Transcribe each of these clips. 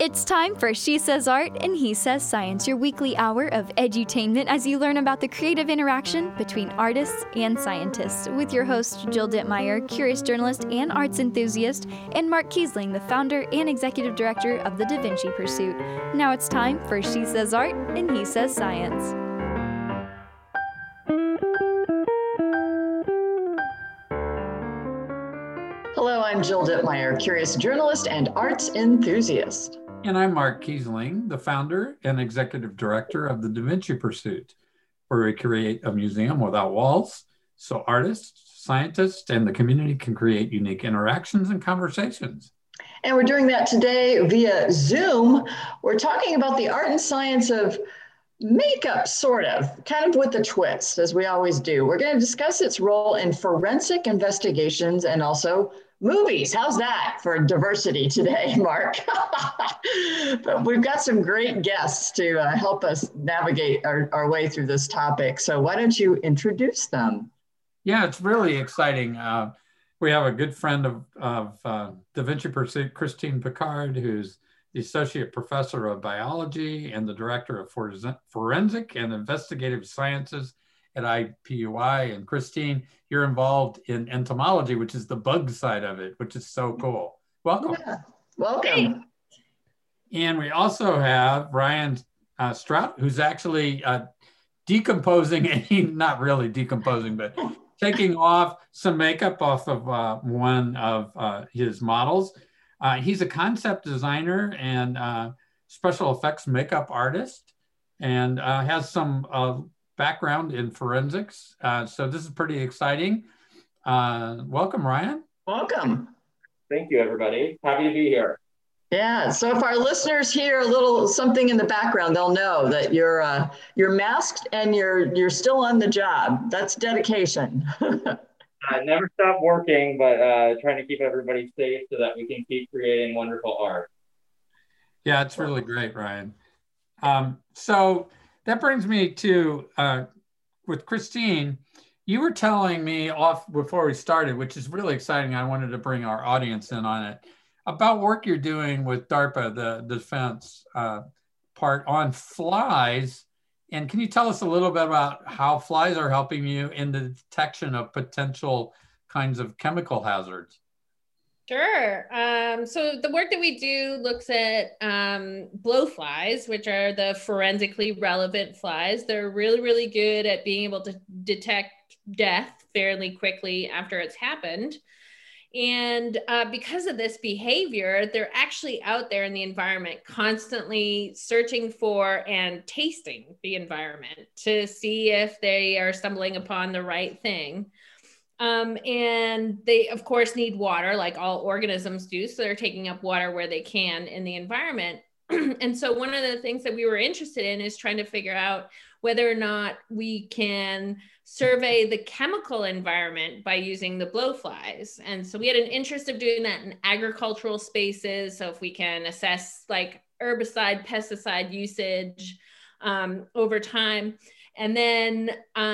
It's time for She Says Art and He Says Science, your weekly hour of edutainment as you learn about the creative interaction between artists and scientists. With your host, Jill Dittmeyer, curious journalist and arts enthusiast, and Mark Kiesling, the founder and executive director of the Da Vinci Pursuit. Now it's time for She Says Art and He Says Science. Hello, I'm Jill Dittmeyer, curious journalist and arts enthusiast. And I'm Mark Kiesling, the founder and executive director of the Da Vinci Pursuit, where we create a museum without walls so artists, scientists, and the community can create unique interactions and conversations. And we're doing that today via Zoom. We're talking about the art and science of makeup, kind of with a twist, as we always do. We're going to discuss its role in forensic investigations and also movies. How's that for diversity today, Mark? But we've got some great guests to help us navigate our way through this topic. So why don't you introduce them? Yeah, it's really exciting. We have a good friend of Da Vinci Pursuit, Christine Picard, who's the Associate Professor of Biology and the Director of Forensic and Investigative Sciences at IPUI. And Christine, you're involved in entomology, which is the bug side of it, which is so cool. Welcome. Yeah. Welcome. And we also have Ryan Strout, who's actually decomposing, not really decomposing, but taking off some makeup off of one of his models. He's a concept designer and special effects makeup artist and has some background in forensics. So this is pretty exciting. Welcome, Ryan. Welcome. Thank you, everybody. Happy to be here. Yeah, so if our listeners hear a little something in the background, they'll know that you're masked and you're still on the job. That's dedication. Never stop working, but trying to keep everybody safe so that we can keep creating wonderful art. Yeah, it's really great, Ryan. So that brings me to, with Christine, you were telling me off before we started, which is really exciting. I wanted to bring our audience in on it, about work you're doing with DARPA, the defense part on flies. And can you tell us a little bit about how flies are helping you in the detection of potential kinds of chemical hazards? Sure. So the work that we do looks at blowflies, which are the forensically relevant flies. They're really, really good at being able to detect death fairly quickly after it's happened. And because of this behavior, they're actually out there in the environment constantly searching for and tasting the environment to see if they are stumbling upon the right thing. And they, of course, need water like all organisms do. So they're taking up water where they can in the environment. And so one of the things that we were interested in is trying to figure out whether or not we can survey the chemical environment by using the blowflies. And so we had an interest of doing that in agricultural spaces. So if we can assess like herbicide, pesticide usage over time. And then,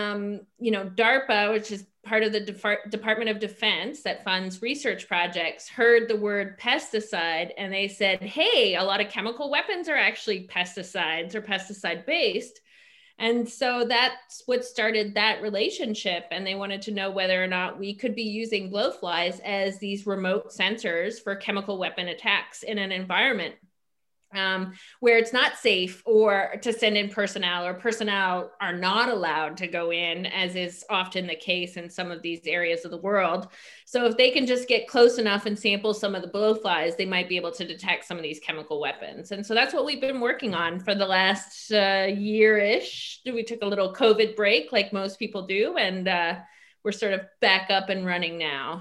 DARPA, which is part of the Department of Defense that funds research projects, heard the word pesticide and they said, hey, a lot of chemical weapons are actually pesticides or pesticide based. And so that's what started that relationship. And they wanted to know whether or not we could be using blowflies as these remote sensors for chemical weapon attacks in an environment where it's not safe or to send in personnel, or personnel are not allowed to go in, as is often the case in some of these areas of the world. So if they can just get close enough and sample some of the blowflies, they might be able to detect some of these chemical weapons. And so that's what we've been working on for the last year-ish. We took a little COVID break like most people do, and we're sort of back up and running now.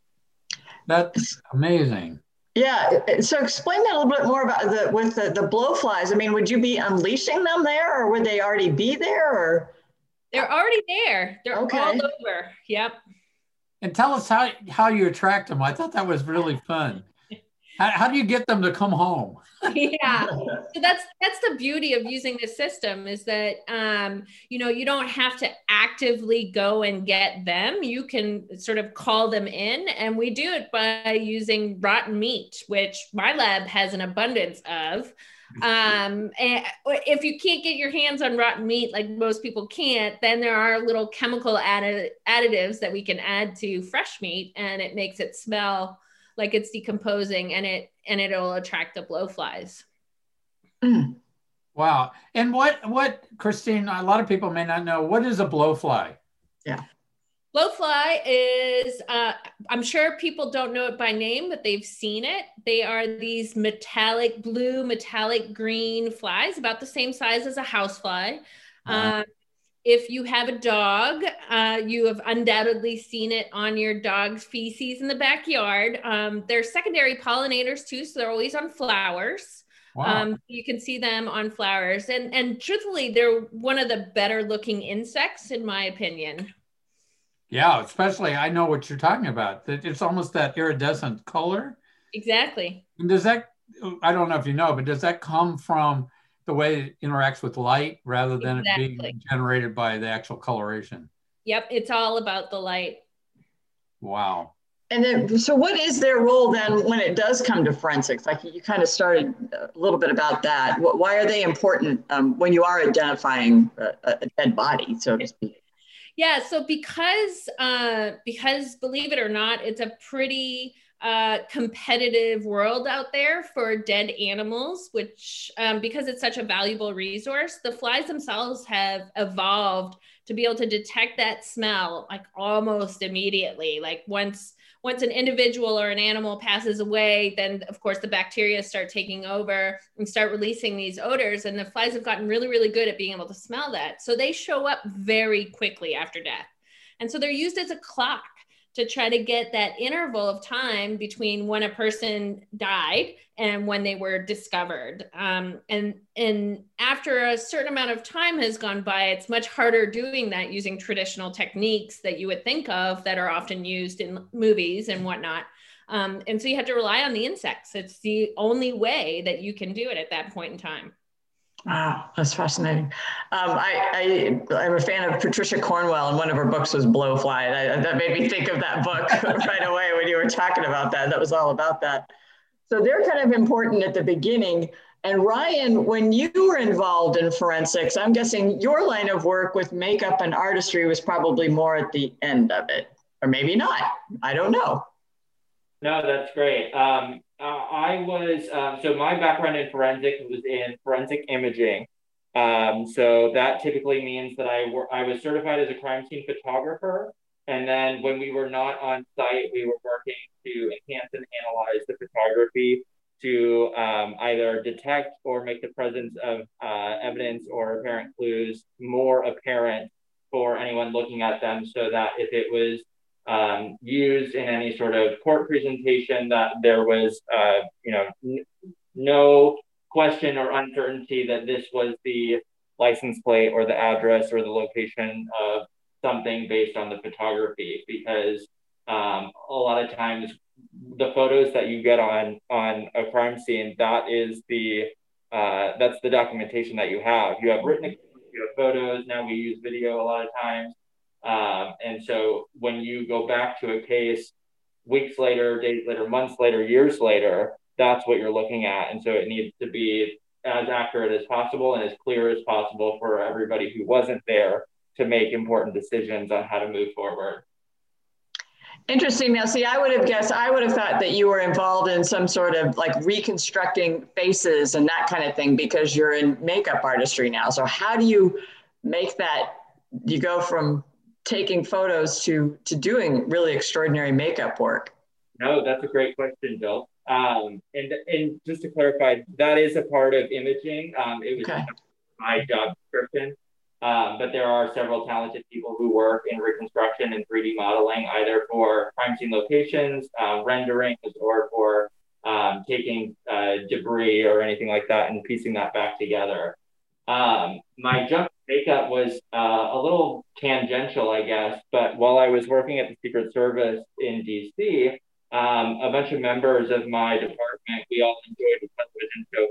That's amazing. Yeah, so explain that a little bit more about the blowflies. I mean, would you be unleashing them there, or would they already be there? Or they're already there. They're all over. Yep. And tell us how you attract them. I thought that was really fun. How do you get them to come home? Yeah. So that's the beauty of using this system, is that you don't have to actively go and get them. You can sort of call them in, and we do it by using rotten meat, which my lab has an abundance of. And if you can't get your hands on rotten meat, like most people can't, then there are little chemical additives that we can add to fresh meat, and it makes it smell like it's decomposing, and it'll attract the blowflies. Wow. And what, Christine, a lot of people may not know, what is a blowfly? Yeah. Blowfly is, I'm sure people don't know it by name, but they've seen it. They are these metallic blue, metallic green flies, about the same size as a housefly. If you have a dog, you have undoubtedly seen it on your dog's feces in the backyard. They're secondary pollinators too, so they're always on flowers. Wow. You can see them on flowers. And truthfully, they're one of the better looking insects, in my opinion. Yeah, especially, I know what you're talking about. It's almost that iridescent color. Exactly. And does that, I don't know if you know, but does that come from the way it interacts with light rather than it being generated by the actual coloration? Yep, it's all about the light. Wow. And then, so what is their role then when it does come to forensics? Like you kind of started a little bit about that. Why are they important when you are identifying a dead body, so to speak? Yeah, so because believe it or not, it's a pretty competitive world out there for dead animals, which because it's such a valuable resource, the flies themselves have evolved to be able to detect that smell like almost immediately. Like once an individual or an animal passes away, then of course the bacteria start taking over and start releasing these odors. And the flies have gotten really, really good at being able to smell that. So they show up very quickly after death. And so they're used as a clock to try to get that interval of time between when a person died and when they were discovered. And after a certain amount of time has gone by, it's much harder doing that using traditional techniques that you would think of that are often used in movies and whatnot. And so you have to rely on the insects. It's the only way that you can do it at that point in time. Wow, that's fascinating. I'm a fan of Patricia Cornwell, and one of her books was Blowfly. That made me think of that book right away when you were talking about that. That was all about that. So they're kind of important at the beginning. And Ryan, when you were involved in forensics, I'm guessing your line of work with makeup and artistry was probably more at the end of it, or maybe not. I don't know. No, that's great. So my background in forensics was in forensic imaging. So that typically means that I was certified as a crime scene photographer. And then when we were not on site, we were working to enhance and analyze the photography to either detect or make the presence of evidence or apparent clues more apparent for anyone looking at them, so that if it was used in any sort of court presentation, that there was, no question or uncertainty that this was the license plate or the address or the location of something based on the photography. Because a lot of times the photos that you get on a crime scene, that's the documentation that you have. You have written, you have photos. Now we use video a lot of times. And so when you go back to a case weeks later, days later, months later, years later, that's what you're looking at. And so it needs to be as accurate as possible and as clear as possible for everybody who wasn't there to make important decisions on how to move forward. Interesting. Now, see, I would have thought that you were involved in some sort of like reconstructing faces and that kind of thing, because you're in makeup artistry now. So how do you make that, you go from taking photos to doing really extraordinary makeup work? No, that's a great question, Jill. And just to clarify, that is a part of imaging. It was okay. My job description. But there are several talented people who work in reconstruction and 3D modeling, either for crime scene locations, renderings, or for taking debris or anything like that and piecing that back together. My jump to makeup was a little tangential, I guess, but while I was working at the Secret Service in DC, a bunch of members of my department, we all enjoyed a television show called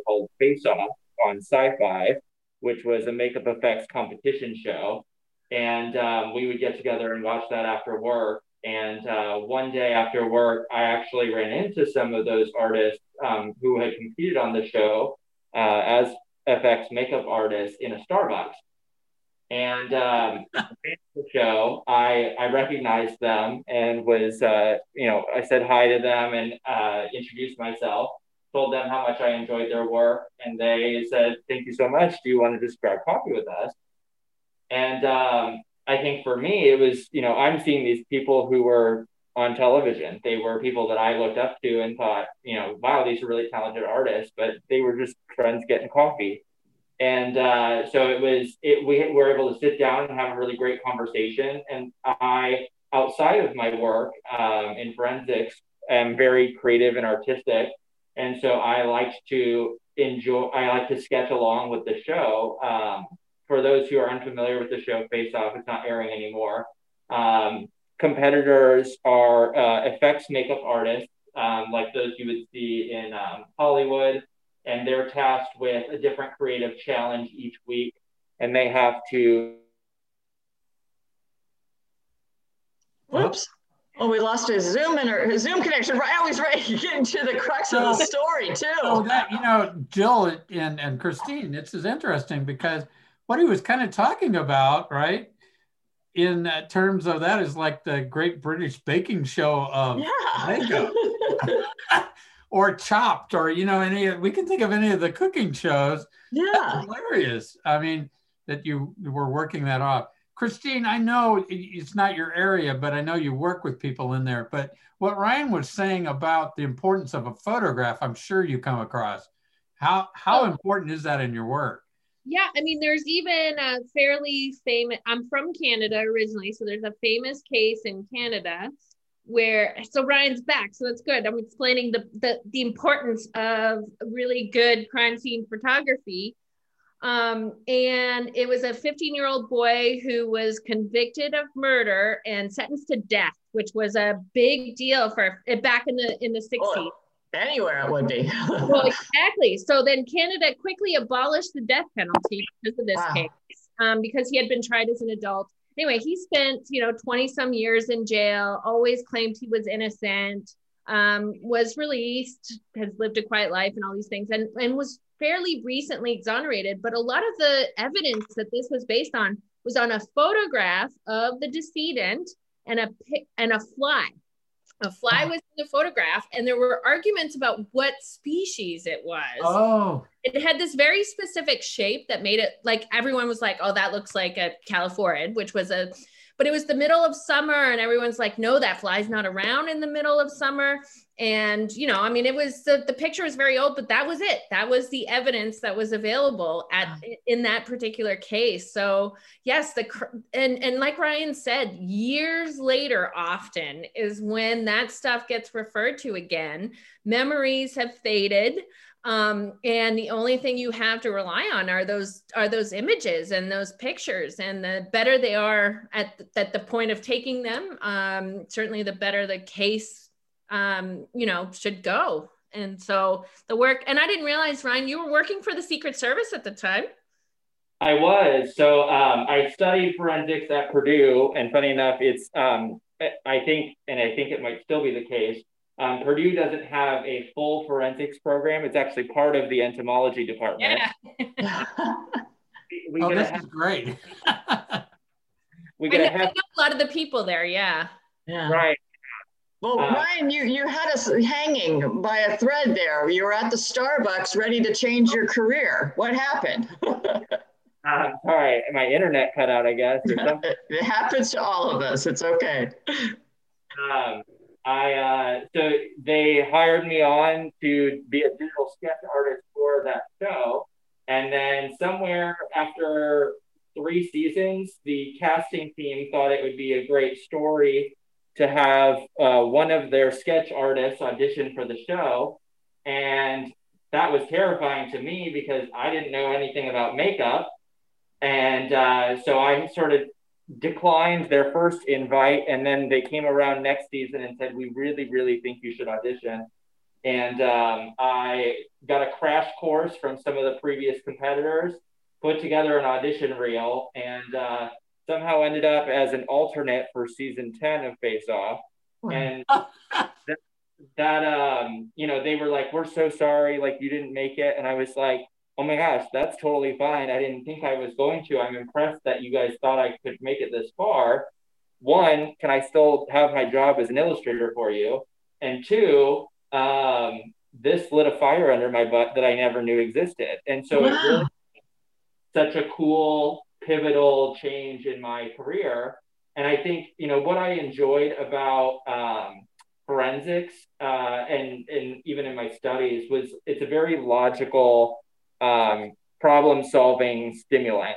Face Off on Sci-Fi, which was a makeup effects competition show. And we would get together and watch that after work. And one day after work, I actually ran into some of those artists who had competed on the show as FX makeup artists in a Starbucks. And at the show, I recognized them and was, I said hi to them and introduced myself, told them how much I enjoyed their work. And they said, "Thank you so much. Do you want to just grab coffee with us?" And I think for me, it was, I'm seeing these people who were on television. They were people that I looked up to and thought, wow, these are really talented artists, but they were just friends getting coffee. And so we were able to sit down and have a really great conversation. And I, outside of my work in forensics, am very creative and artistic. And so I like to sketch along with the show. For those who are unfamiliar with the show Face Off, it's not airing anymore. Competitors are effects makeup artists, like those you would see in Hollywood. And they're tasked with a different creative challenge each week. And they have to... Whoops. Oh, we lost his Zoom connection. I was ready to get into the crux of the story, too. So that, Jill and Christine, it's interesting because what he was kind of talking about, right, in terms of that is like the Great British Baking Show of makeup. Or Chopped, or we can think of any of the cooking shows. Yeah, that's hilarious. I mean, that you were working that off. Christine, I know it's not your area, but I know you work with people in there. But what Ryan was saying about the importance of a photograph, I'm sure you come across. How important is that in your work? Yeah, I mean, there's even a fairly famous. I'm from Canada originally, so there's a famous case in Canada. So Ryan's back, so that's good. I'm explaining the importance of really good crime scene photography. And it was a 15-year-old boy who was convicted of murder and sentenced to death, which was a big deal for back in the 60s. Well, anywhere it would be. Well, exactly. So then Canada quickly abolished the death penalty because of this case, because he had been tried as an adult. Anyway, he spent, 20 some years in jail, always claimed he was innocent, was released, has lived a quiet life and all these things, and was fairly recently exonerated. But a lot of the evidence that this was based on was on a photograph of the decedent and a fly. A fly was in the photograph, and there were arguments about what species it was. Oh. It had this very specific shape that made it like everyone was like, oh, that looks like a Caliphorid, but it was the middle of summer, and everyone's like, no, that fly's not around in the middle of summer. And, it was the picture was very old, but that was it. That was the evidence that was available in that particular case. So yes, and like Ryan said, years later often is when that stuff gets referred to again. Memories have faded. And the only thing you have to rely on are those images and those pictures, and the better they are at the point of taking them, certainly the better the case should go. And so the work, and I didn't realize, Ryan, you were working for the Secret Service at the time. I was. So I studied forensics at Purdue, and funny enough, it's I think it might still be the case. Purdue doesn't have a full forensics program. It's actually part of the entomology department. Yeah. This is great. I know a lot of the people there. Yeah. Right. Well, Ryan, you had us hanging by a thread there. You were at the Starbucks ready to change your career. What happened? Sorry, my internet cut out, I guess, or something. It happens to all of us. It's okay. So they hired me on to be a digital sketch artist for that show. And then somewhere after 3 seasons, the casting team thought it would be a great story to have one of their sketch artists audition for the show. And that was terrifying to me because I didn't know anything about makeup. And so I sort of declined their first invite, and then they came around next season and said, we really, really think you should audition. And I got a crash course from some of the previous competitors, put together an audition reel, and somehow ended up as an alternate for season 10 of Face Off. And they were like, we're so sorry, like you didn't make it. And I was like, oh my gosh, that's totally fine. I didn't think I was going to. I'm impressed that you guys thought I could make it this far. One, can I still have my job as an illustrator for you? And two, this lit a fire under my butt that I never knew existed. And so It really such a cool, pivotal change in my career. And I think, what I enjoyed about forensics and even in my studies was it's a very logical problem-solving stimulant.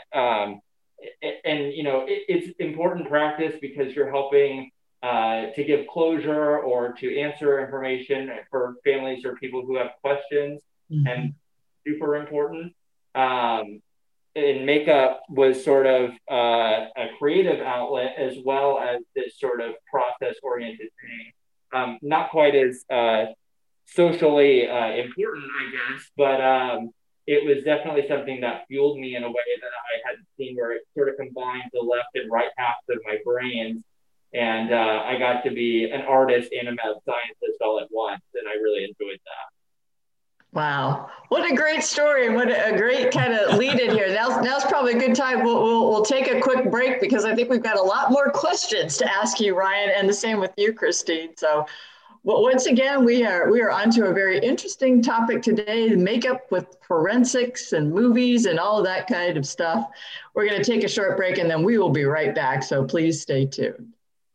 It's important practice because you're helping to give closure or to answer information for families or people who have questions, and super important. And makeup was sort of a creative outlet as well as this sort of process-oriented thing. Not quite as socially important, I guess, but it was definitely something that fueled me in a way that I hadn't seen, where it sort of combined the left and right halves of my brains. And I got to be an artist and a mad scientist all at once, and I really enjoyed that. Wow, what a great story! What a great kind of lead in here. Now's probably a good time. We'll take a quick break because I think we've got a lot more questions to ask you, Ryan, and the same with you, Christine. So, once again, we are onto a very interesting topic today: makeup with forensics and movies and all of that kind of stuff. We're going to take a short break and then we will be right back. So please stay tuned.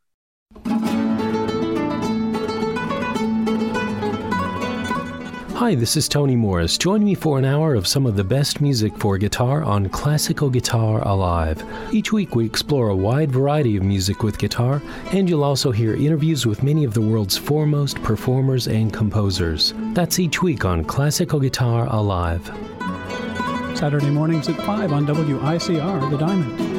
Hi, this is Tony Morris. Join me for an hour of some of the best music for guitar on Classical Guitar Alive. Each week we explore a wide variety of music with guitar, and you'll also hear interviews with many of the world's foremost performers and composers. That's each week on Classical Guitar Alive. Saturday mornings at 5 on WICR, The Diamond.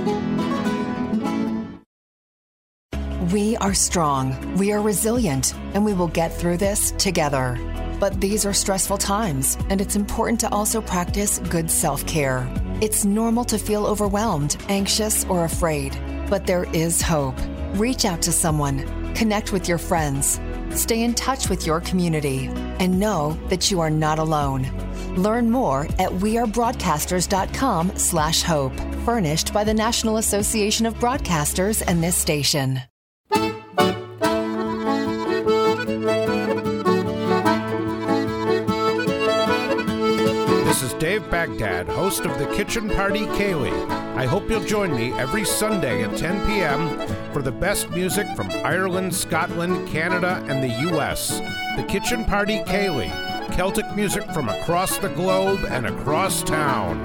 We are strong, we are resilient, and we will get through this together. But these are stressful times, and it's important to also practice good self-care. It's normal to feel overwhelmed, anxious, or afraid, but there is hope. Reach out to someone, connect with your friends, stay in touch with your community, and know that you are not alone. Learn more at wearebroadcasters.com/hope, furnished by the National Association of Broadcasters and this station. This is Dave Baghdad, host of the Kitchen Party Ceilidh. I hope you'll join me every Sunday at 10 p.m. for the best music from Ireland, Scotland, Canada, and the U.S. The Kitchen Party Ceilidh, Celtic music from across the globe and across town.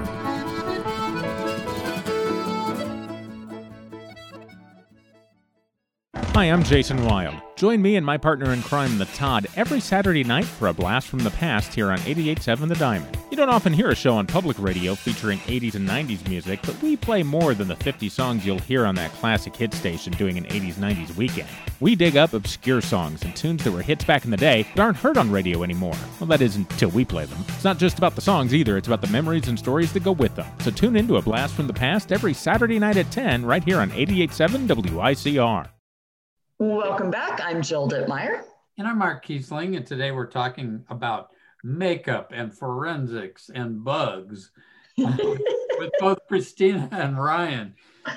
Hi, I'm Jason Wild. Join me and my partner in crime, The Todd, every Saturday night for a blast from the past here on 88.7 The Diamond. You don't often hear a show on public radio featuring 80s and 90s music, but we play more than the 50 songs you'll hear on that classic hit station doing an 80s-90s weekend. We dig up obscure songs and tunes that were hits back in the day but aren't heard on radio anymore. Well, that is until we play them. It's not just about the songs either, it's about the memories and stories that go with them. So tune into a blast from the past every Saturday night at 10 right here on 88.7 WICR. Welcome back. I'm Jill Dittmeyer. And I'm Mark Kiesling, and today we're talking about makeup and forensics and bugs with both Christina and Ryan.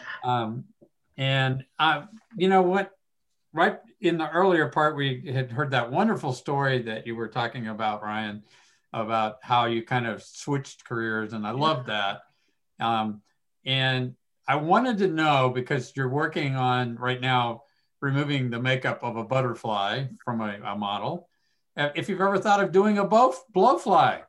You know what? Right in the earlier part, we had heard that wonderful story that you were talking about, Ryan, about how you kind of switched careers, and I love that. And I wanted to know, because you're working on right now removing the makeup of a butterfly from a model, if you've ever thought of doing a blowfly.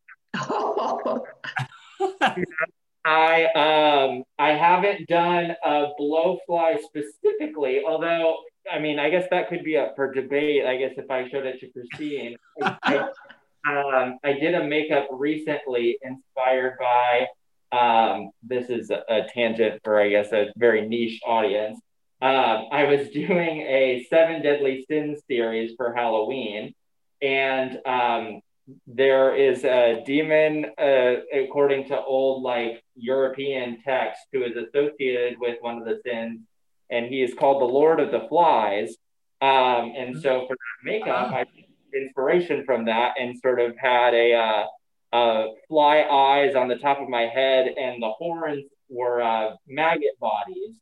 I haven't done a blowfly specifically, although, I mean, I guess that could be up for debate, I guess, if I showed it to Christine. I did a makeup recently inspired by, this is a tangent for, I guess, a very niche audience. I was doing a 7 Deadly Sins series for Halloween, And there is a demon, according to old like European text, who is associated with one of the sins, and he is called the Lord of the Flies. And so for that makeup, I took inspiration from that and sort of had a fly eyes on the top of my head, and the horns were maggot bodies.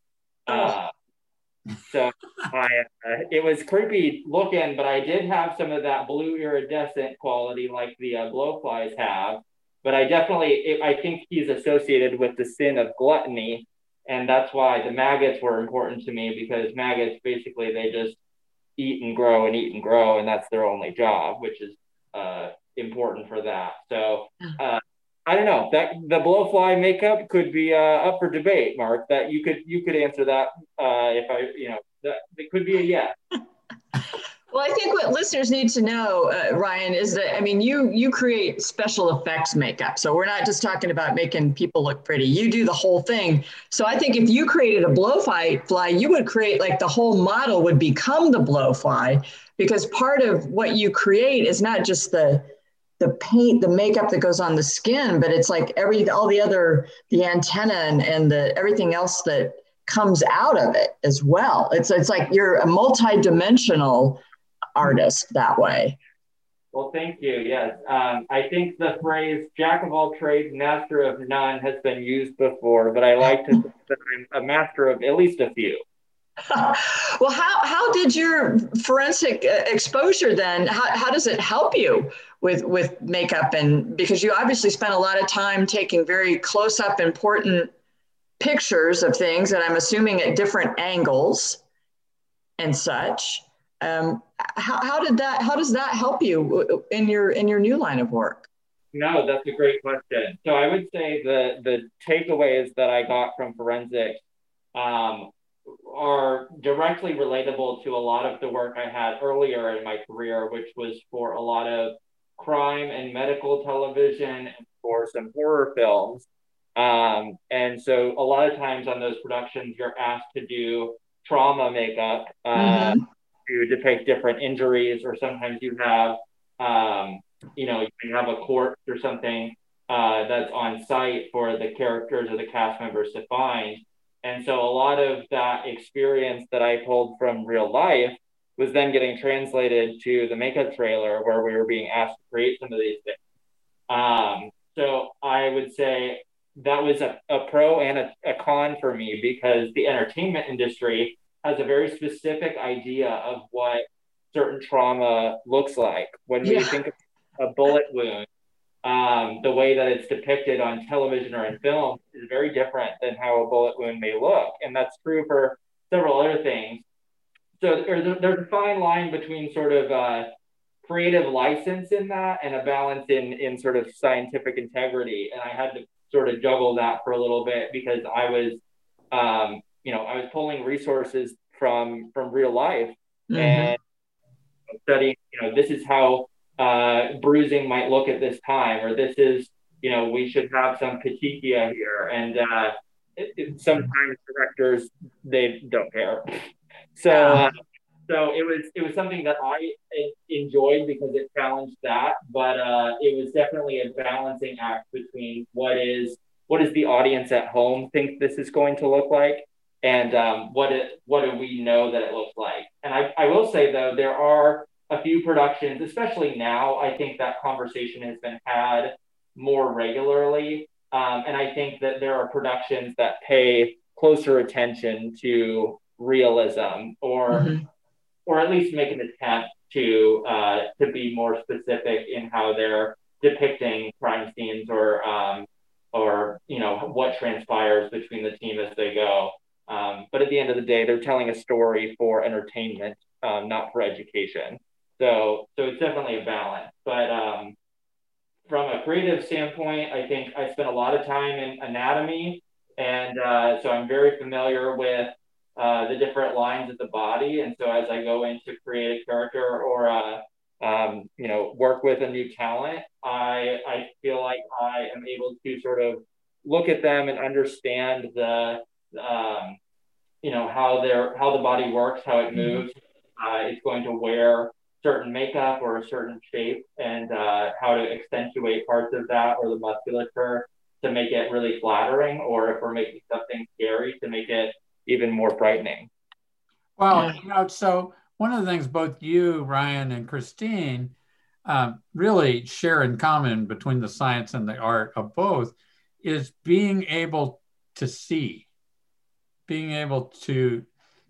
So it was creepy looking, but I did have some of that blue iridescent quality like the blowflies have. But I think he's associated with the sin of gluttony. And that's why the maggots were important to me, because maggots, basically, they just eat and grow and eat and grow. And that's their only job, which is important for that. So I don't know, that the blowfly makeup could be up for debate, Mark. That you could answer that that it could be a yes. Well, I think what listeners need to know, Ryan, is that, I mean, you create special effects makeup. So we're not just talking about making people look pretty. You do the whole thing. So I think if you created a blowfly, you would create, like, the whole model would become the blowfly, because part of what you create is not just the paint, the makeup that goes on the skin, but it's like the antenna and everything else that comes out of it as well. It's like you're a multi-dimensional artist that way. Well, thank you. Yes. I think the phrase "jack of all trades, master of none" has been used before, but I like to think that I'm a master of at least a few. Well, how did your forensic exposure then, how does it help you with makeup? And because you obviously spent a lot of time taking very close up important pictures of things, and I'm assuming at different angles and such. How does that help you in your new line of work? No, that's a great question. So I would say the takeaways that I got from forensics are directly relatable to a lot of the work I had earlier in my career, which was for a lot of crime and medical television and for some horror films. And so a lot of times on those productions, you're asked to do trauma makeup to depict different injuries, or sometimes you have, you can have a corpse or something that's on site for the characters or the cast members to find. And so a lot of that experience that I pulled from real life was then getting translated to the makeup trailer, where we were being asked to create some of these things. So I would say that was a pro and a con for me, because the entertainment industry has a very specific idea of what certain trauma looks like. When we think of a bullet wound, the way that it's depicted on television or in film is very different than how a bullet wound may look. And that's true for several other things. So there's a fine line between sort of creative license in that and a balance in sort of scientific integrity. And I had to sort of juggle that for a little bit, because I was, I was pulling resources from real life and studying, this is how bruising might look at this time, or this is, we should have some petechia here. And sometimes directors, they don't care. So it was something that I enjoyed because it challenged that, but it was definitely a balancing act between what is the audience at home think this is going to look like, and what do we know that it looks like. And I will say, though, there are a few productions, especially now, I think that conversation has been had more regularly. And I think that there are productions that pay closer attention to realism, or at least make an attempt to be more specific in how they're depicting crime scenes, or what transpires between the team as they go. But at the end of the day, they're telling a story for entertainment, not for education. So it's definitely a balance. But from a creative standpoint, I think I spent a lot of time in anatomy, and so I'm very familiar with the different lines of the body. And so as I go in to create a character or work with a new talent, I feel like I am able to sort of look at them and understand the how the body works, how it moves. It's going to wear certain makeup or a certain shape, and how to accentuate parts of that or the musculature to make it really flattering, or if we're making something scary, to make it even more frightening. Well, so one of the things both you, Ryan, and Christine really share in common between the science and the art of both is being able to see, being able to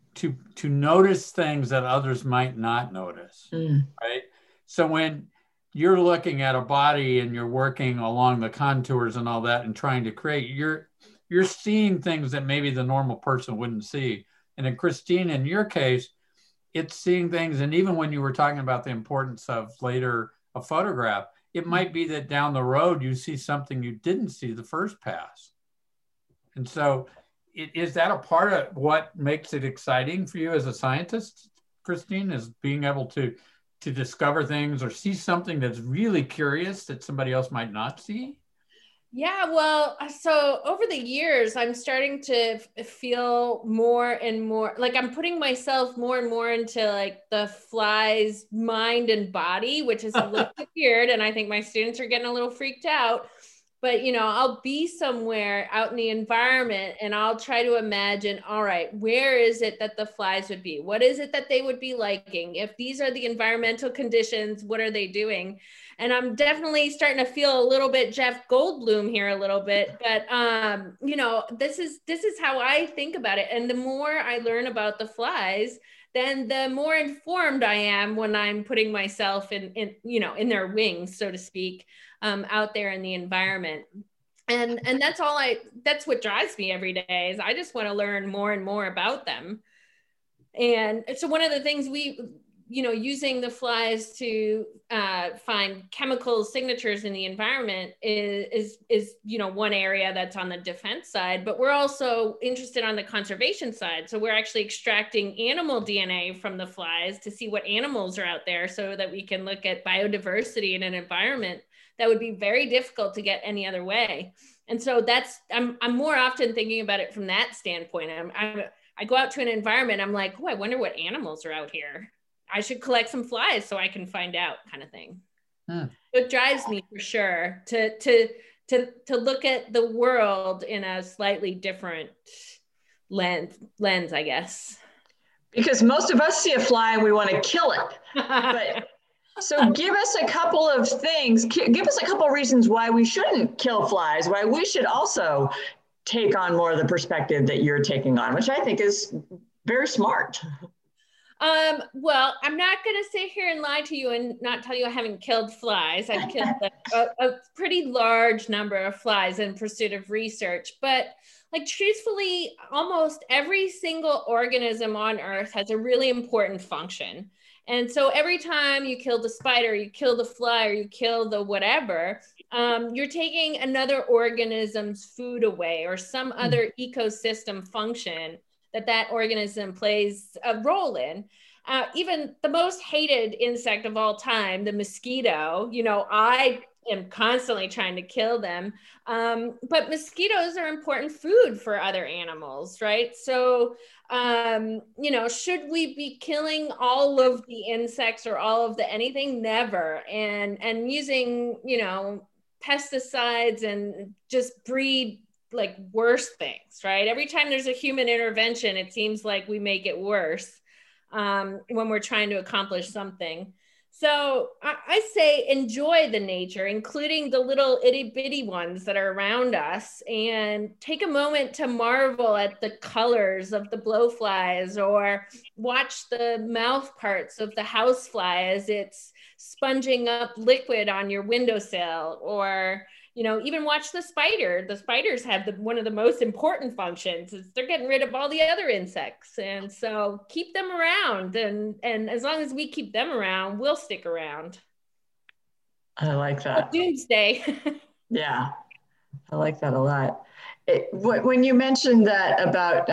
notice things that others might not notice, right? So when you're looking at a body and you're working along the contours and all that and trying to create, you're seeing things that maybe the normal person wouldn't see. And in Christine, in your case, it's seeing things. And even when you were talking about the importance of later a photograph, it might be that down the road you see something you didn't see the first pass. And so is that a part of what makes it exciting for you as a scientist, Christine, is being able to discover things or see something that's really curious that somebody else might not see? Yeah, well, so over the years, I'm starting to feel more and more like I'm putting myself more and more into like the fly's mind and body, which is a little bit weird. And I think my students are getting a little freaked out. But, I'll be somewhere out in the environment and I'll try to imagine, all right, where is it that the flies would be? What is it that they would be liking? If these are the environmental conditions, what are they doing? And I'm definitely starting to feel a little bit Jeff Goldblum here a little bit, but this is how I think about it. And the more I learn about the flies, then the more informed I am when I'm putting myself in their wings, so to speak, out there in the environment. And that's what drives me every day is I just want to learn more and more about them. And so one of the things using the flies to find chemical signatures in the environment is one area that's on the defense side, but we're also interested on the conservation side. So we're actually extracting animal DNA from the flies to see what animals are out there so that we can look at biodiversity in an environment that would be very difficult to get any other way. And so I'm more often thinking about it from that standpoint. I go out to an environment, I'm like, I wonder what animals are out here. I should collect some flies so I can find out, kind of thing. It drives me for sure to look at the world in a slightly different lens, I guess. Because most of us see a fly and we want to kill it. But so give us a couple of things, give us a couple of reasons why we shouldn't kill flies, why we should also take on more of the perspective that you're taking on, which I think is very smart. Well, I'm not going to sit here and lie to you and not tell you I haven't killed flies. I've killed a pretty large number of flies in pursuit of research, but like truthfully, almost every single organism on Earth has a really important function. And so every time you kill the spider, you kill the fly, or you kill the whatever, you're taking another organism's food away or some other ecosystem function that organism plays a role in. Even the most hated insect of all time, the mosquito, I am constantly trying to kill them. But mosquitoes are important food for other animals, right? So, should we be killing all of the insects or all of the anything? Never. And using, pesticides and just breed like worse things, right? Every time there's a human intervention, it seems like we make it worse when we're trying to accomplish something. So I say enjoy the nature, including the little itty bitty ones that are around us, and take a moment to marvel at the colors of the blowflies, or watch the mouth parts of the housefly as it's sponging up liquid on your windowsill, or even watch the spider. The spiders have one of the most important functions is they're getting rid of all the other insects. And so keep them around. And as long as we keep them around, we'll stick around. I like that. Doomsday. Yeah, I like that a lot. When you mentioned that about,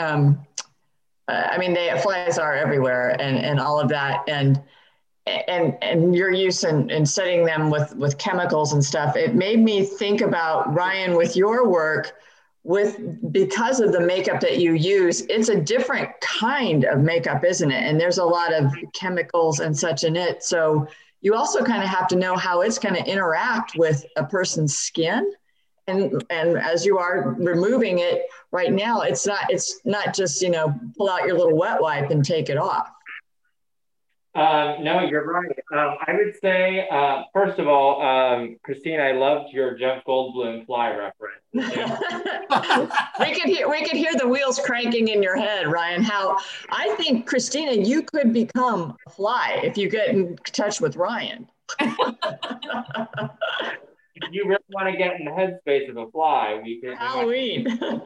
flies are everywhere and all of that. And your use in setting them with chemicals and stuff, it made me think about, Ryan, with your work, because of the makeup that you use, it's a different kind of makeup, isn't it? And there's a lot of chemicals and such in it. So you also kind of have to know how it's going to interact with a person's skin. And as you are removing it right now, it's not just, pull out your little wet wipe and take it off. No, you're right. I would say, first of all, Christine, I loved your Jeff Goldblum fly reference. we could hear the wheels cranking in your head, Ryan. How I think, Christina, you could become a fly if you get in touch with Ryan. If you really want to get in the headspace of a fly, we could Halloween.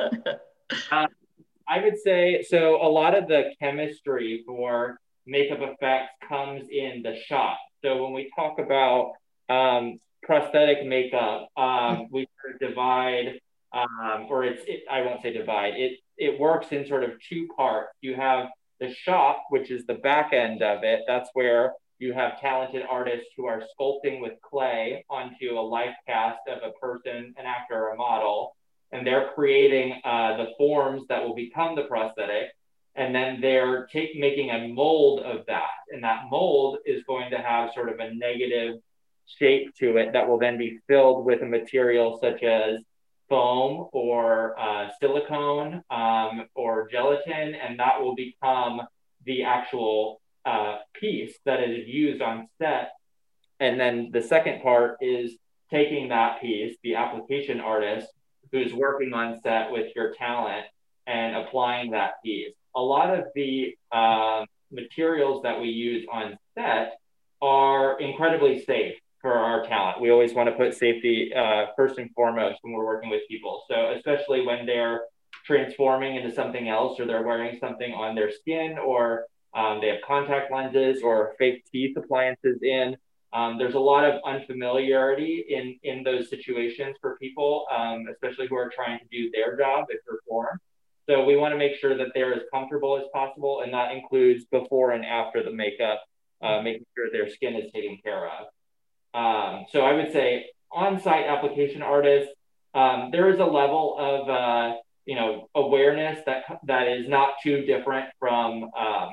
I would say, so a lot of the chemistry for makeup effects comes in the shot. So when we talk about prosthetic makeup, we sort of divide, I won't say divide, it works in sort of two parts. You have the shop, which is the back end of it. That's where you have talented artists who are sculpting with clay onto a life cast of a person, an actor, or a model, and they're creating the forms that will become the prosthetic. And then they're making a mold of that. And that mold is going to have sort of a negative shape to it that will then be filled with a material such as foam or silicone or gelatin. And that will become the actual piece that is used on set. And then the second part is taking that piece, the application artist who's working on set with your talent, and applying that piece. A lot of the materials that we use on set are incredibly safe for our talent. We always want to put safety first and foremost when we're working with people. So especially when they're transforming into something else, or they're wearing something on their skin, or they have contact lenses or fake teeth appliances in. There's a lot of unfamiliarity in those situations for people, especially who are trying to do their job and perform. So we want to make sure that they're as comfortable as possible, and that includes before and after the makeup, making sure their skin is taken care of. So I would say on-site application artists, there is a level of awareness that is not too different from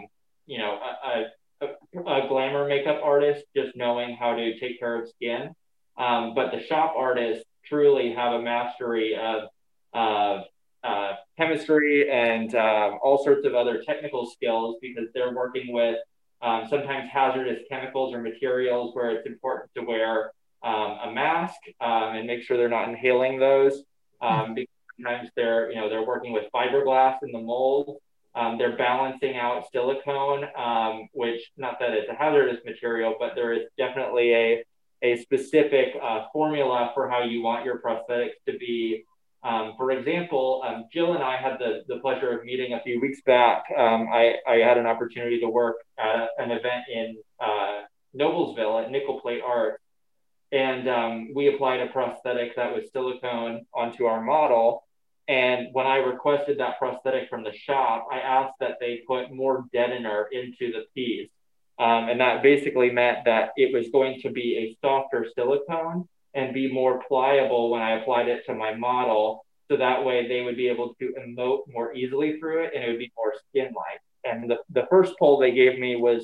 a glamour makeup artist, just knowing how to take care of skin. But the shop artists truly have a mastery of chemistry and all sorts of other technical skills, because they're working with sometimes hazardous chemicals or materials where it's important to wear a mask and make sure they're not inhaling those. Because sometimes they're working with fiberglass in the mold. They're balancing out silicone, which, not that it's a hazardous material, but there is definitely a specific formula for how you want your prosthetics to be. For example, Jill and I had the pleasure of meeting a few weeks back. I had an opportunity to work at an event in Noblesville at Nickel Plate Art. And we applied a prosthetic that was silicone onto our model. And when I requested that prosthetic from the shop, I asked that they put more deadener into the piece. And that basically meant that it was going to be a softer silicone and be more pliable when I applied it to my model. So that way they would be able to emote more easily through it, and it would be more skin-like. And the first poll they gave me was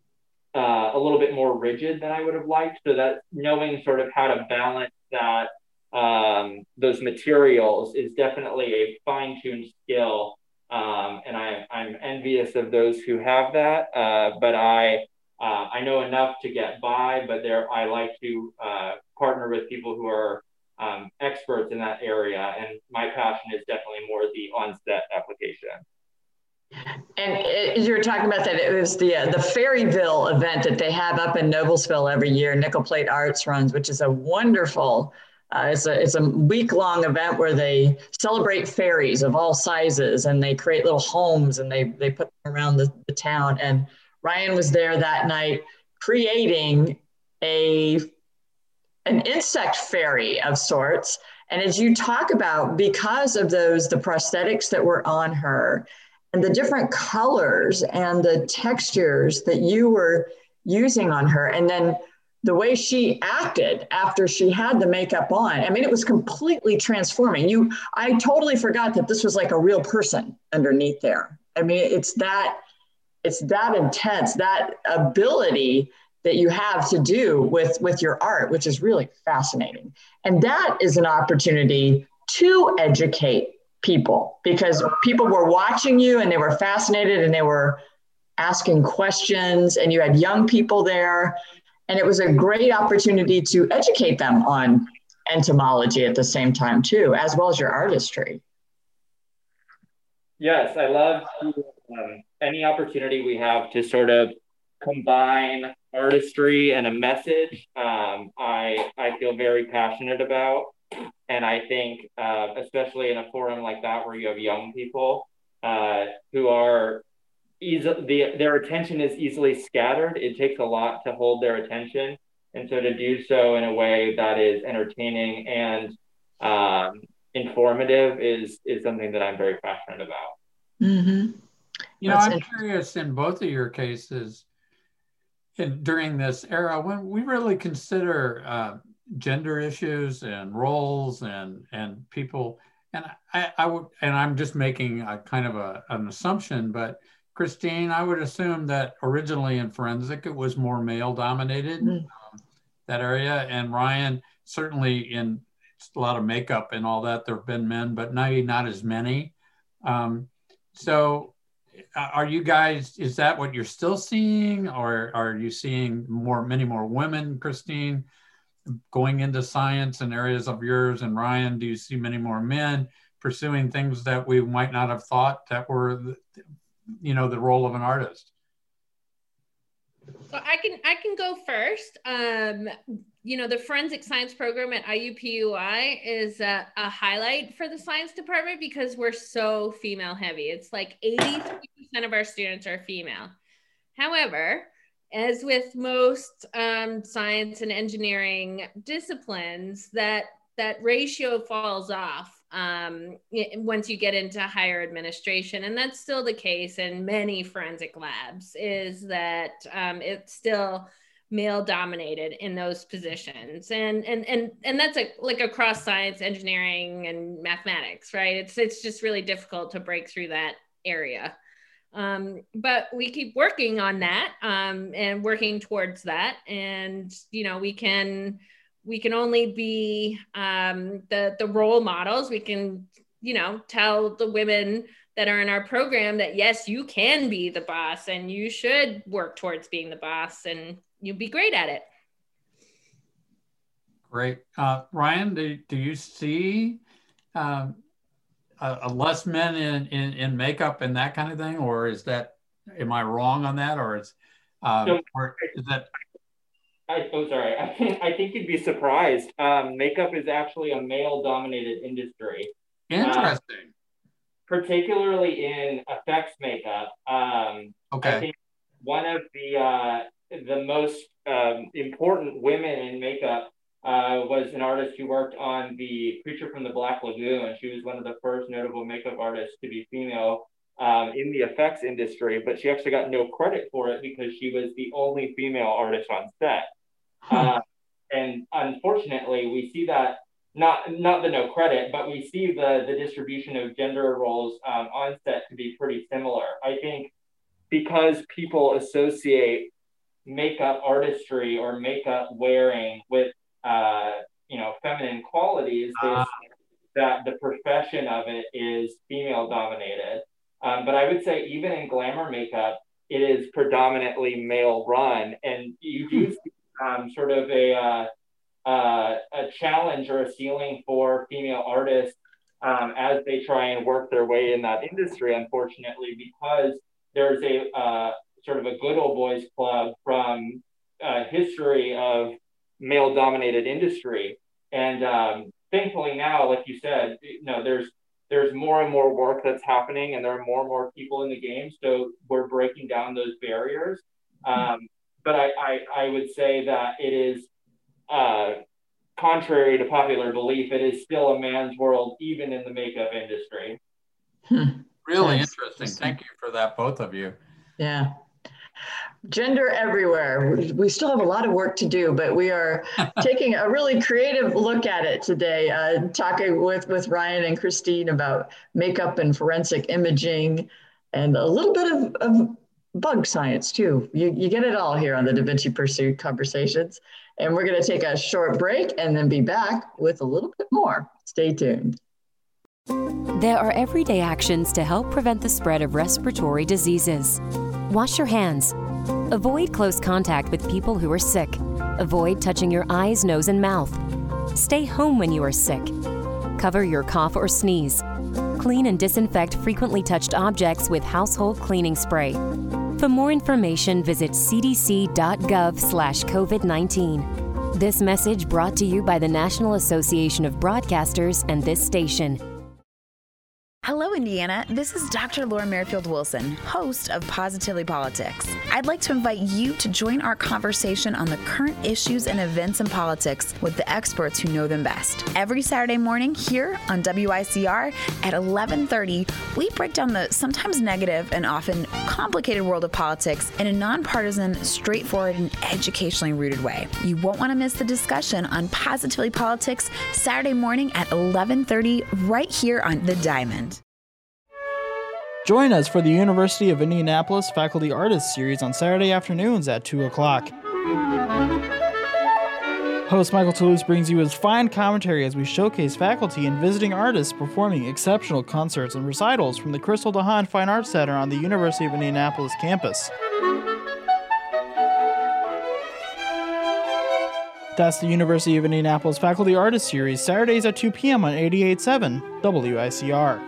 a little bit more rigid than I would have liked. So that knowing sort of how to balance that, those materials is definitely a fine-tuned skill. And I'm envious of those who have that. But I know enough to get by, but I like to partner with people who are experts in that area. And my passion is definitely more the on-set application. And you were talking about that, it was the Fairyville event that they have up in Noblesville every year, Nickel Plate Arts runs, which is a wonderful, it's a week-long event where they celebrate fairies of all sizes, and they create little homes, and they put them around the town. And Ryan was there that night creating an insect fairy of sorts. And as you talk about, because of the prosthetics that were on her, and the different colors and the textures that you were using on her, and then the way she acted after she had the makeup on, I mean, it was completely transforming. I totally forgot that this was like a real person underneath there. I mean, it's that intense, that ability that you have to do with your art, which is really fascinating. And that is an opportunity to educate people, because people were watching you and they were fascinated and they were asking questions, and you had young people there. And it was a great opportunity to educate them on entomology at the same time too, as well as your artistry. Yes, I love any opportunity we have to sort of combine artistry and a message. I feel very passionate about, and I think especially in a forum like that where you have young people who are their attention is easily scattered. It takes a lot to hold their attention, and so to do so in a way that is entertaining and informative is something that I'm very passionate about. Mm-hmm. You know, I'm curious in both of your cases, during this era, when we really consider gender issues and roles and people, and I'm just making a kind of an assumption, but Christine, I would assume that originally in forensic, it was more male dominated, that area. And Ryan, certainly in a lot of makeup and all that, there have been men, but maybe not as many. So are you guys, is that what you're still seeing? Or are you seeing many more women, Christine, going into science in areas of yours? And Ryan, do you see many more men pursuing things that we might not have thought that were the role of an artist? So I can go first. The forensic science program at IUPUI is a highlight for the science department because we're so female heavy. It's like 83% of our students are female. However, as with most science and engineering disciplines, that ratio falls off once you get into higher administration. And that's still the case in many forensic labs, is that it's still male dominated in those positions. And that's like across science, engineering, and mathematics, right? It's just really difficult to break through that area. But we keep working on that and working towards that. And, we can only be the role models. We can, tell the women that are in our program that, yes, you can be the boss and you should work towards being the boss and you'll be great at it. Great. Ryan, do you see less men in makeup and that kind of thing? Or am I wrong on that? Or is that... I think you'd be surprised. Makeup is actually a male-dominated industry. Interesting. Particularly in effects makeup. Okay. I think one of the most important women in makeup was an artist who worked on The Creature from the Black Lagoon. She was one of the first notable makeup artists to be female in the effects industry, but she actually got no credit for it because she was the only female artist on set. And unfortunately, we see that, not the no credit, but we see the distribution of gender roles on set to be pretty similar. I think because people associate makeup artistry or makeup wearing with, feminine qualities, that the profession of it is female dominated. But I would say even in glamour makeup, it is predominantly male run, and you do see sort of a challenge or a ceiling for female artists as they try and work their way in that industry, unfortunately, because there's a sort of a good old boys club from history of male dominated industry. And thankfully now, like you said, there's more and more work that's happening, and there are more and more people in the game. So we're breaking down those barriers. But I would say that it is, contrary to popular belief, it is still a man's world, even in the makeup industry. Really interesting. Thank you for that, both of you. Yeah. Gender everywhere. We still have a lot of work to do, but we are taking a really creative look at it today, talking with Ryan and Christine about makeup and forensic imaging and a little bit of bug science too. You get it all here on the Da Vinci Pursuit Conversations. And we're going to take a short break and then be back with a little bit more. Stay tuned. There are everyday actions to help prevent the spread of respiratory diseases. Wash your hands. Avoid close contact with people who are sick. Avoid touching your eyes, nose, and mouth. Stay home when you are sick. Cover your cough or sneeze. Clean and disinfect frequently touched objects with household cleaning spray. For more information, visit cdc.gov/COVID-19. This message brought to you by the National Association of Broadcasters and this station. Hello, Indiana. This is Dr. Laura Merrifield Wilson, host of Positively Politics. I'd like to invite you to join our conversation on the current issues and events in politics with the experts who know them best. Every Saturday morning here on WICR at 11:30, we break down the sometimes negative and often complicated world of politics in a nonpartisan, straightforward, and educationally rooted way. You won't want to miss the discussion on Positively Politics Saturday morning at 11:30 right here on The Diamond. Join us for the University of Indianapolis Faculty Artists Series on Saturday afternoons at 2 o'clock. Host Michael Toulouse brings you his fine commentary as we showcase faculty and visiting artists performing exceptional concerts and recitals from the Crystal DeHaan Fine Arts Center on the University of Indianapolis campus. That's the University of Indianapolis Faculty Artists Series, Saturdays at 2 p.m. on 88.7 WICR.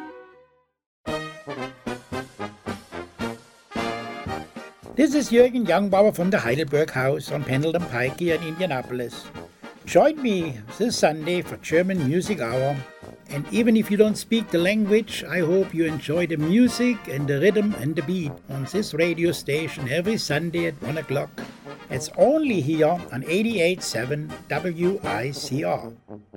This is Jürgen Youngbauer from the Heidelberg House on Pendleton Pike here in Indianapolis. Join me this Sunday for German Music Hour. And even if you don't speak the language, I hope you enjoy the music and the rhythm and the beat on this radio station every Sunday at 1 o'clock. It's only here on 88.7 WICR.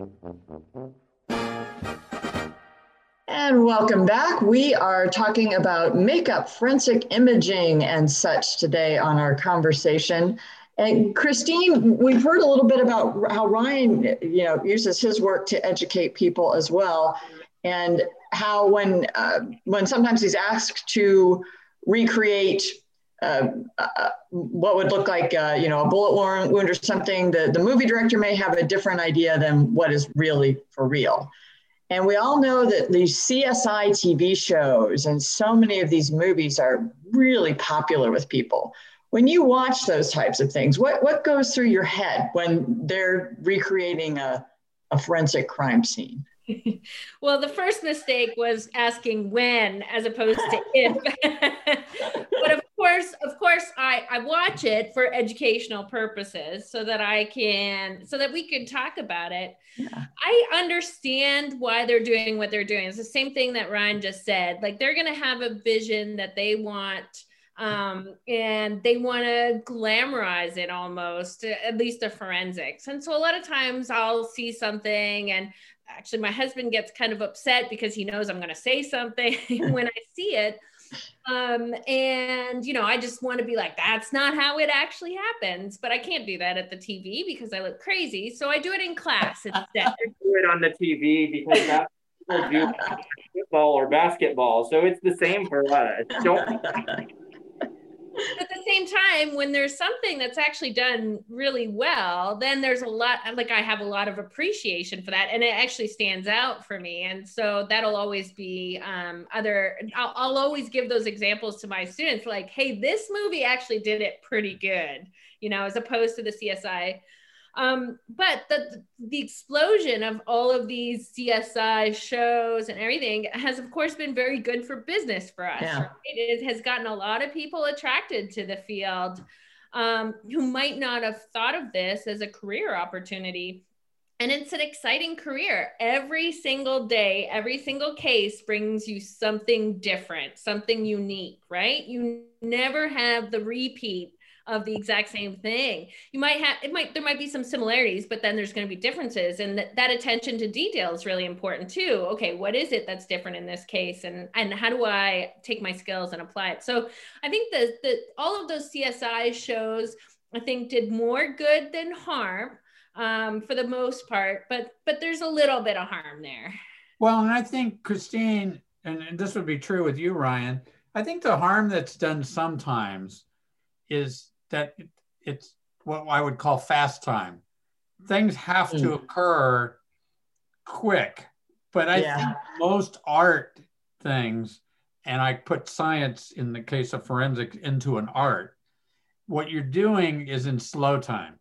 And welcome back. We are talking about makeup, forensic imaging, and such today on our conversation. And Christine, we've heard a little bit about how Ryan, uses his work to educate people as well, and how when sometimes he's asked to recreate what would look like a bullet wound or something, the movie director may have a different idea than what is really for real. And we all know that these CSI TV shows and so many of these movies are really popular with people. When you watch those types of things, what goes through your head when they're recreating a forensic crime scene? Well, the first mistake was asking when as opposed to if. But of course, I watch it for educational purposes so that we can talk about it. Yeah. I understand why they're doing what they're doing. It's the same thing that Ryan just said. Like, they're going to have a vision that they want, and they want to glamorize it almost, at least the forensics. And so a lot of times I'll see something, and actually my husband gets kind of upset because he knows I'm going to say something when I see it. And I just want to be like, that's not how it actually happens, but I can't do that at the TV because I look crazy. So I do it in class instead. I do it on the TV because that's what people do football or basketball. So it's the same for us. At the same time, when there's something that's actually done really well, then there's a lot, like I have a lot of appreciation for that, and it actually stands out for me. And so that'll always be I'll always give those examples to my students, like, hey, this movie actually did it pretty good, as opposed to the CSI. But the explosion of all of these CSI shows and everything has, of course, been very good for business for us. Yeah. Right? It has gotten a lot of people attracted to the field who might not have thought of this as a career opportunity. And it's an exciting career. Every single day, every single case brings you something different, something unique, right? You never have the repeat of the exact same thing. You might have, there might be some similarities, but then there's going to be differences, and that attention to detail is really important too. Okay, what is it that's different in this case, and how do I take my skills and apply it? So I think that all of those CSI shows, I think, did more good than harm for the most part, but there's a little bit of harm there. Well, and I think, Christine, and this would be true with you, Ryan, I think the harm that's done sometimes is that it's what I would call fast time. Things have to occur quick, but I think most art things, and I put science in the case of forensics into an art, what you're doing is in slow time.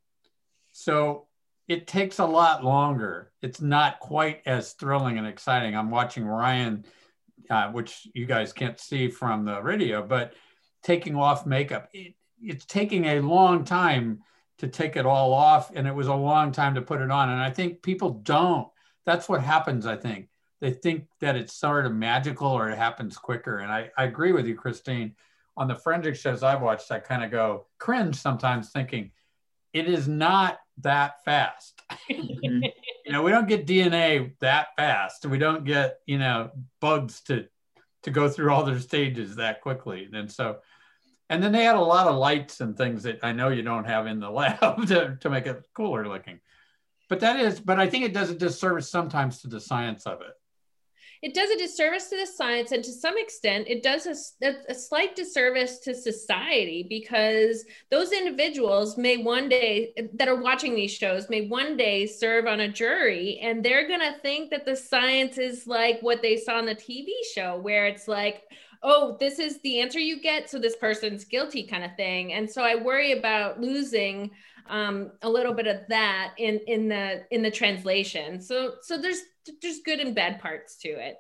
So it takes a lot longer. It's not quite as thrilling and exciting. I'm watching Ryan, which you guys can't see from the radio, but taking off makeup. It's taking a long time to take it all off, and it was a long time to put it on. And I think people don't. That's what happens, I think. They think that it's sort of magical or it happens quicker. And I agree with you, Christine. On the forensic shows I've watched, I kind of go cringe sometimes thinking, it is not that fast. You know, we don't get DNA that fast. We don't get, you know, bugs to go through all their stages that quickly. And then they had a lot of lights and things that I know you don't have in the lab to make it cooler looking. But I think it does a disservice sometimes to the science of it. It does a disservice to the science, and to some extent, it does a slight disservice to society, because those individuals may one day, that are watching these shows, may one day serve on a jury, and they're going to think that the science is like what they saw on the TV show, where it's like, oh, this is the answer you get, so this person's guilty kind of thing. And so I worry about losing a little bit of that in the translation. So there's good and bad parts to it.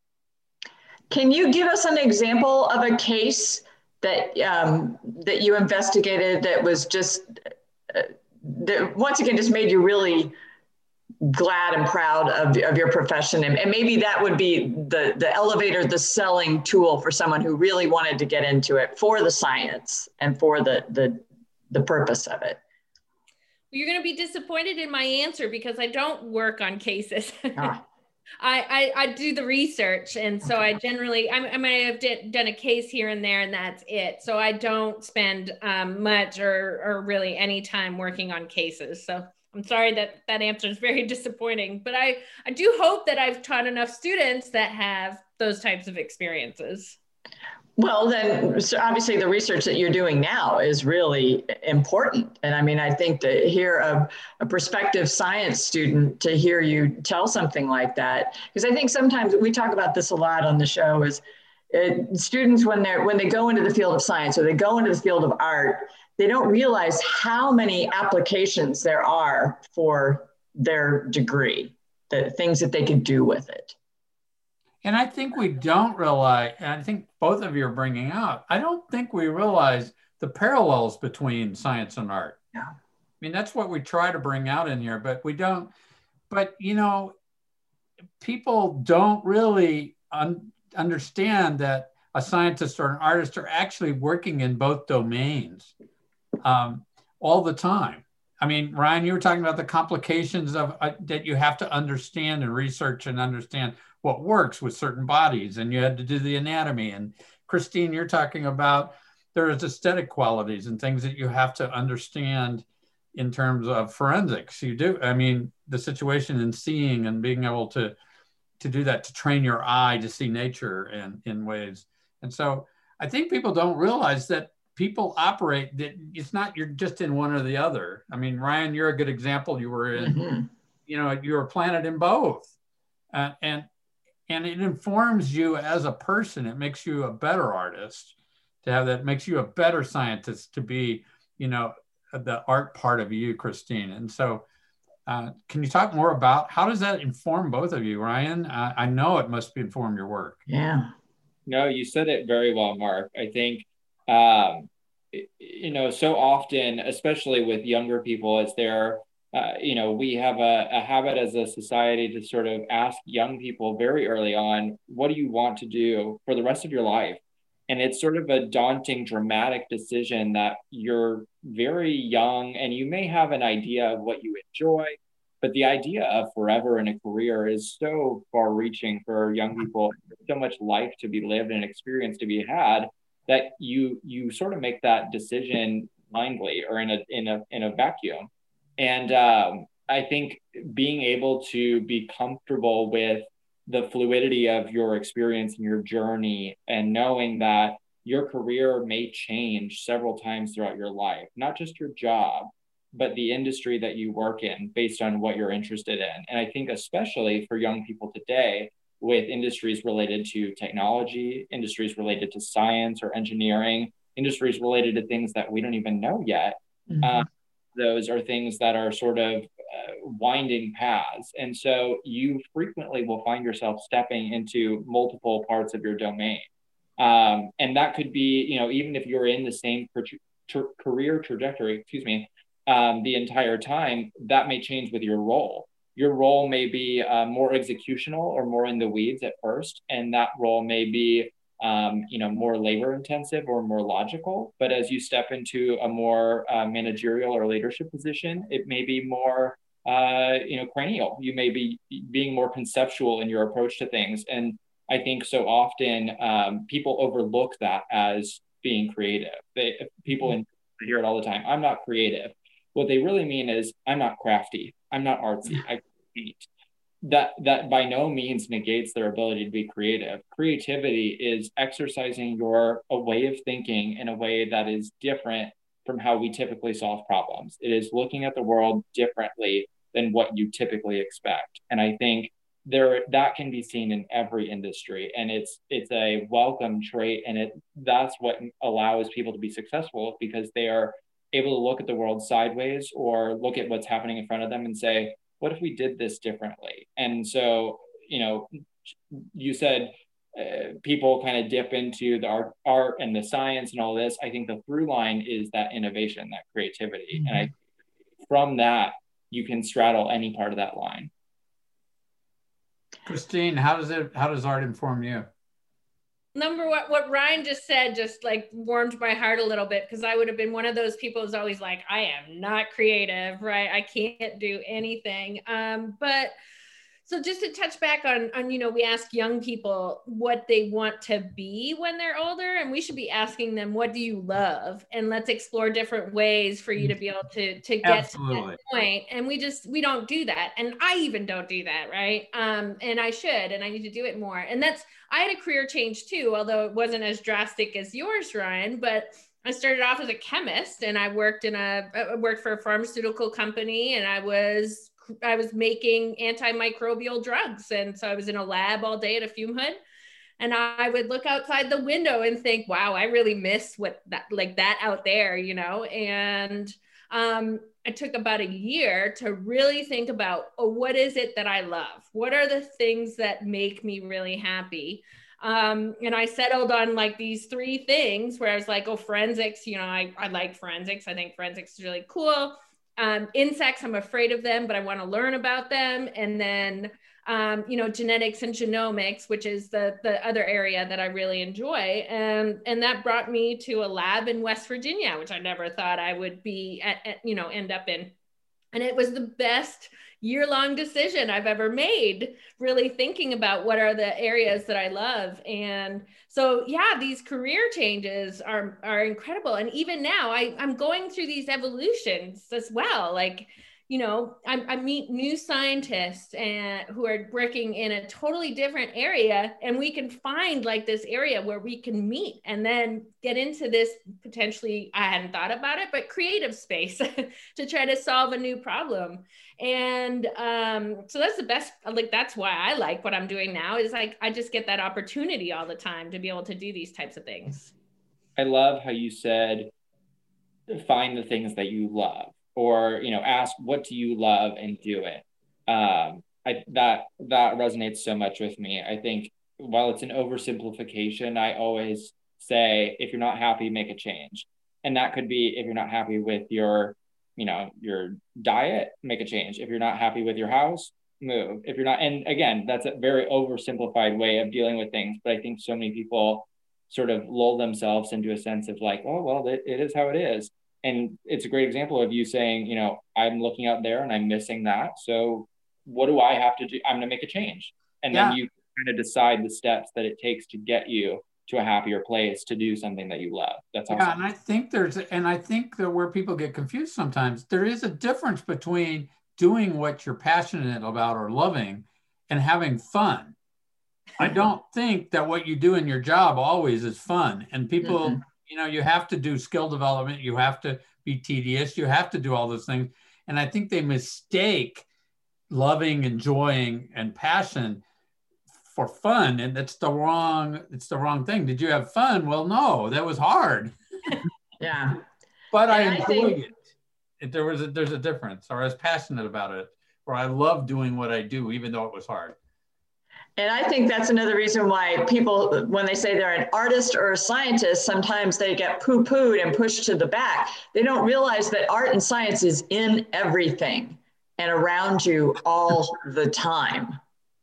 Can you give us an example of a case that that you investigated that was just that once again just made you really glad and proud of your profession, and maybe that would be the elevator, the selling tool for someone who really wanted to get into it for the science and for the purpose of it? You're going to be disappointed in my answer because I don't work on cases. I do the research. And so I might have done a case here and there, and that's it. So I don't spend much or really any time working on cases. So I'm sorry that answer is very disappointing, but I do hope that I've taught enough students that have those types of experiences. Well, then, so obviously the research that you're doing now is really important. And I mean, I think to hear a prospective science student, to hear you tell something like that, because I think sometimes we talk about this a lot on the show, is students, when they go into the field of science or they go into the field of art, they don't realize how many applications there are for their degree, the things that they can do with it. And I think we don't realize, and I think both of you are bringing out, I don't think we realize the parallels between science and art. Yeah. I mean, that's what we try to bring out in here, but we don't, but you know, people don't really understand that a scientist or an artist are actually working in both domains all the time. I mean, Ryan, you were talking about the complications of that you have to understand and research and understand what works with certain bodies, and you had to do the anatomy. And Christine, you're talking about there is aesthetic qualities and things that you have to understand in terms of forensics. You do, I mean, the situation in seeing and being able to do that, to train your eye to see nature in ways. And so I think people don't realize that people operate, that it's not, you're just in one or the other. I mean, Ryan, you're a good example. You were in, you know, you were planted in both. And it informs you as a person. It makes you a better artist to have that, makes you a better scientist to be, you know, the art part of you, Christine. And so can you talk more about how does that inform both of you, Ryan? I know it must inform your work. Yeah. No, you said it very well, Mark. I think, you know, so often, especially with younger people, as they're you know, we have a habit as a society to sort of ask young people very early on, what do you want to do for the rest of your life? And it's sort of a daunting, dramatic decision that you're very young and you may have an idea of what you enjoy, but the idea of forever in a career is so far reaching for young people, so much life to be lived and experience to be had, that you sort of make that decision blindly or in a vacuum. And I think being able to be comfortable with the fluidity of your experience and your journey, and knowing that your career may change several times throughout your life, not just your job, but the industry that you work in based on what you're interested in. And I think especially for young people today, with industries related to technology, industries related to science or engineering, industries related to things that we don't even know yet, those are things that are sort of winding paths. And so you frequently will find yourself stepping into multiple parts of your domain. And that could be, even if you're in the same career trajectory, the entire time, that may change with your role. Your role may be more executional or more in the weeds at first, and that role may be more labor intensive or more logical. But as you step into a more managerial or leadership position, it may be more cranial. You may be being more conceptual in your approach to things. And I think so often people overlook that as being creative. People hear it all the time. I'm not creative. What they really mean is I'm not crafty. I'm not artsy. I paint. That by no means negates their ability to be creative. Creativity is exercising a way of thinking in a way that is different from how we typically solve problems. It is looking at the world differently than what you typically expect. And I think that can be seen in every industry, and it's a welcome trait, and that's what allows people to be successful, because they are able to look at the world sideways or look at what's happening in front of them and say, what if we did this differently? And so, you said people kind of dip into the art and the science and all this. I think the through line is that innovation, that creativity. And from that, you can straddle any part of that line. Christine, how does art inform you? Number one, what Ryan just said just like warmed my heart a little bit, because I would have been one of those people who's always like, I am not creative, right? I can't do anything. But so just to touch back on, we ask young people what they want to be when they're older, and we should be asking them, what do you love? And let's explore different ways for you to be able to get Absolutely. to that point. And we don't do that. And I even don't do that, right? And I should, and I need to do it more. And I had a career change too, although it wasn't as drastic as yours, Ryan, but I started off as a chemist, and I worked for a pharmaceutical company, and I was making antimicrobial drugs. And so I was in a lab all day at a fume hood, and I would look outside the window and think, wow, I really miss that out there, and I took about a year to really think about, what is it that I love? What are the things that make me really happy? And I settled on like these 3 things where I was like, forensics, I like forensics. I think forensics is really cool. Insects, I'm afraid of them, but I want to learn about them. And then, genetics and genomics, which is the other area that I really enjoy. And that brought me to a lab in West Virginia, which I never thought I would be end up in. And it was the best year-long decision I've ever made, really thinking about what are the areas that I love. And so, yeah, these career changes are incredible. And even now I'm going through these evolutions as well. Like, I meet new scientists who are working in a totally different area, and we can find like this area where we can meet and then get into this potentially, I hadn't thought about it, but creative space to try to solve a new problem. And so that's the best, like, that's why I like what I'm doing now, is like, I just get that opportunity all the time to be able to do these types of things. I love how you said, find the things that you love. Or, ask, what do you love, and do it. That resonates so much with me. I think while it's an oversimplification, I always say, if you're not happy, make a change. And that could be, if you're not happy with your diet, make a change. If you're not happy with your house, move. If you're not, and again, that's a very oversimplified way of dealing with things. But I think so many people sort of lull themselves into a sense of like, oh, well, it is how it is. And it's a great example of you saying, you know, I'm looking out there and I'm missing that. So what do I have to do? I'm going to make a change. And then you kind of decide the steps that it takes to get you to a happier place to do something that you love. That's awesome. Yeah, and I think that where people get confused sometimes, there is a difference between doing what you're passionate about or loving and having fun. I don't think that what you do in your job always is fun. And people, you know, you have to do skill development. You have to be tedious. You have to do all those things. And I think they mistake loving, enjoying, and passion for fun. And it's the wrong thing. Did you have fun? Well, no, that was hard. Yeah. But I enjoyed it. There's a difference, or I was passionate about it, or I love doing what I do, even though it was hard. And I think that's another reason why people, when they say they're an artist or a scientist, sometimes they get poo-pooed and pushed to the back. They don't realize that art and science is in everything and around you all the time.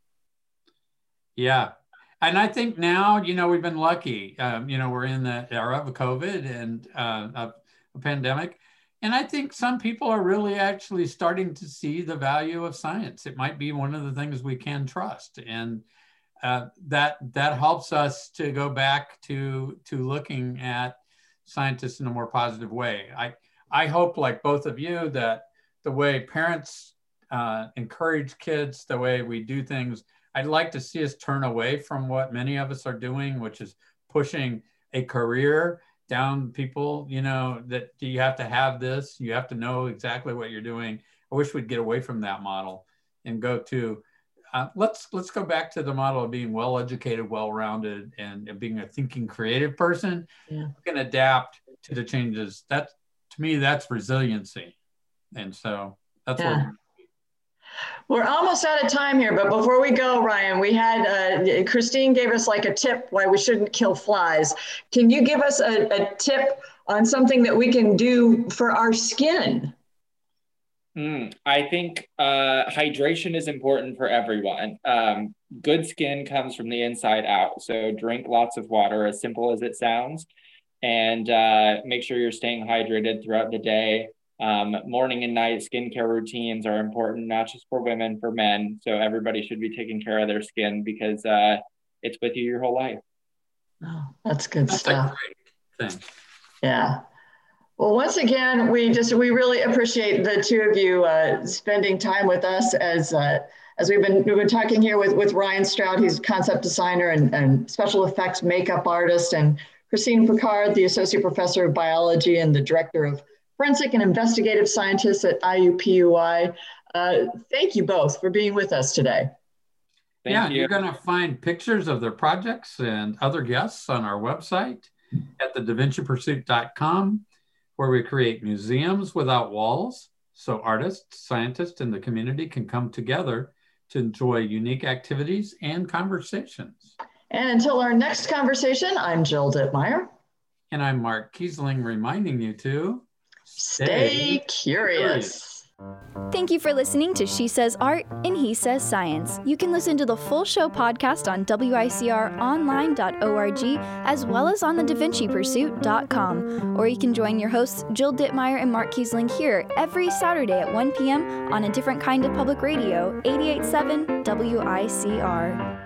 Yeah. And I think now, you know, we've been lucky. You know, we're in the era of COVID and a pandemic. And I think some people are really actually starting to see the value of science. It might be one of the things we can trust. And that helps us to go back to looking at scientists in a more positive way. I hope, like both of you, that the way parents encourage kids, the way we do things, I'd like to see us turn away from what many of us are doing, which is pushing a career down people, you know, that you have to have this, you have to know exactly what you're doing. I wish we'd get away from that model and go to, let's go back to the model of being well-educated, well-rounded, and being a thinking, creative person who can adapt to the changes. That, to me, that's resiliency. And so that's what we're almost out of time here, but before we go, Ryan, we had Christine gave us like a tip why we shouldn't kill flies. Can you give us a tip on something that we can do for our skin? I think hydration is important for everyone. Good skin comes from the inside out. So drink lots of water, as simple as it sounds, and make sure you're staying hydrated throughout the day. Morning and night skincare routines are important, not just for women, for men. So everybody should be taking care of their skin because it's with you your whole life. Oh, that's good stuff. A great thing. Yeah. Well, once again, we really appreciate the two of you spending time with us as we've been talking here with Ryan Stroud. He's a concept designer and special effects makeup artist, and Christine Picard, the associate professor of biology and the director of Forensic and Investigative Scientists at IUPUI. Thank you both for being with us today. Thank you. You're going to find pictures of their projects and other guests on our website at thedavincipursuit.com, where we create museums without walls so artists, scientists, and the community can come together to enjoy unique activities and conversations. And until our next conversation, I'm Jill Dittmeyer. And I'm Mark Kiesling, reminding you to stay curious. Thank you for listening to She Says Art and He Says Science. You can listen to the full show podcast on wicronline.org as well as on thedavincipursuit.com. Or you can join your hosts Jill Dittmeyer and Mark Kiesling here every Saturday at 1 p.m. on a different kind of public radio, 88.7 WICR.